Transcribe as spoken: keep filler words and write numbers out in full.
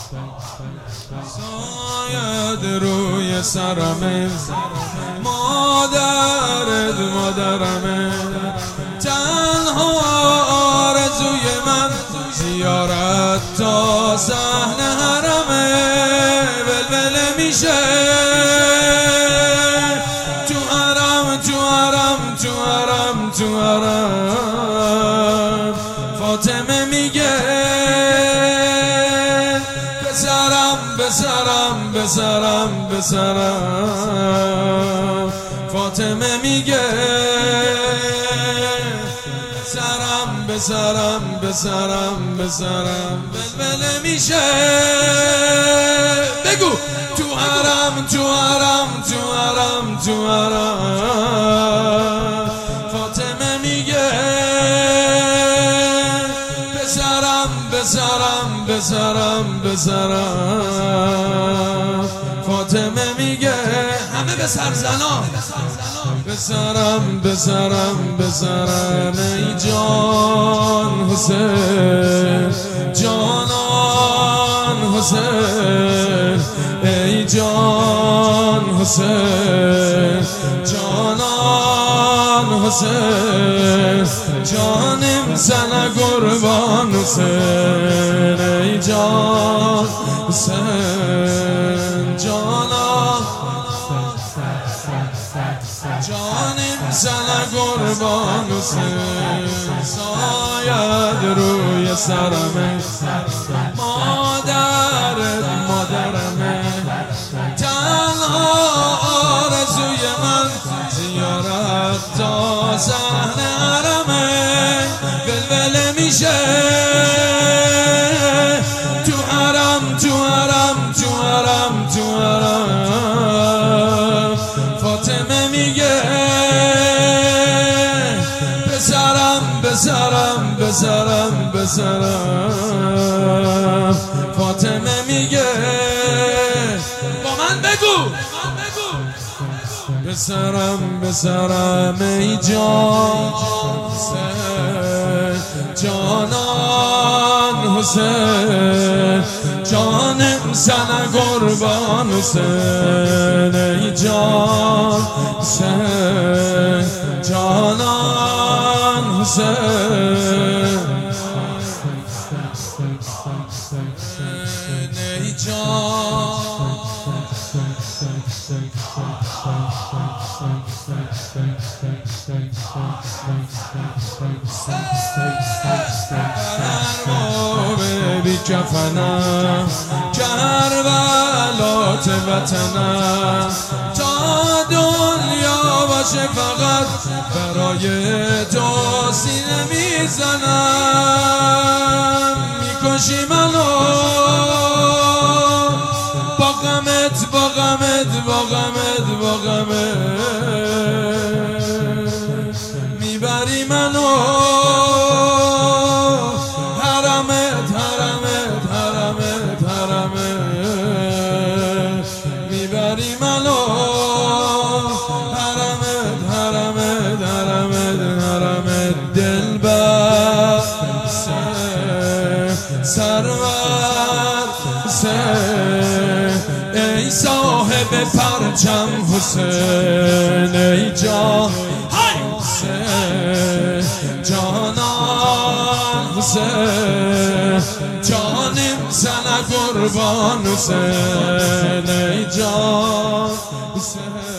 سایت روی سرمه، مادرت مادرمه، تنها آرزوی من زیارت تا صحن حرمه. ولوله میشه تو حرم تو حرم تو حرم تو حرم. فاطمه میگه بسرم بسرم بسرم بسرم. فاطمه میگه بسرم بسرم بسرم بسرم. ولوله میشه بگو تو حرم تو حرم تو حرم تو حرم. فاطمه میگه بسرم بسرم بسرم بسرم. فاطمه میگه همه به سر زنا بسرم بسرم بسرم. ای جان حسین جانان حسین، ای جان حسین جانان حسین. جانم سنه قربان حسین، ای جان حسین جانان جانم سنه قربان حسین. سایت روی سرمه، مادرت مادرمه، تنها آرزوی من زیارت تا صحن حرمه. ولوله میشه تو حرم تو حرم تو حرم تو حرم. فاطمه میگه بسرم بسرم بسرم بسرم. فاطمه میگه با من بگو بسرم بسرم. ای جان حسین جانان حسین، جانم سنه قربان حسین، ای جان حسین جانان حسین، ای جان بی کفنم کربلات وطنم، تا دنیا باشه فقط برای تو سینه میزنم. میکشی منو با غمت با غمت با غمت با غمت. میبری منو حرمت حرمت حرمت حرمت. میبری منو حرمت حرمت حرمت حرمت. دلبر سرور حسین، ای صاحب پرچم حسین، ای جان حسین جانان حسین. جانم سنه قربان حسین، ای جان حسین.